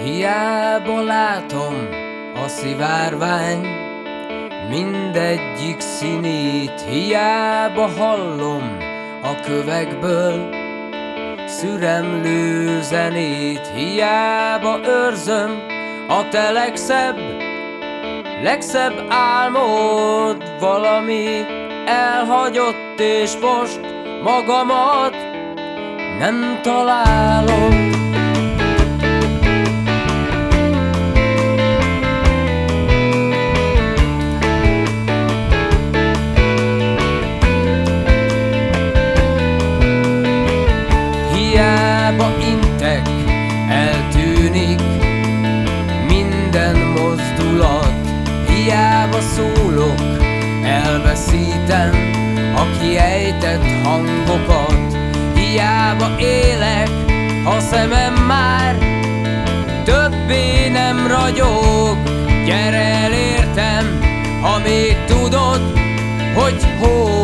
Hiába látom a szivárvány mindegyik színét, hiába hallom a kövekből szüremlő zenét, hiába őrzöm a te legszebb álmod, valami elhagyott, és most magamat nem találom. Hiába intek, eltűnik minden mozdulat, hiába szólok, elveszítem a kiejtett hangokat, hiába élek, ha szemem már többé nem ragyog. Gyere el értem, ha még tudod, hogy hol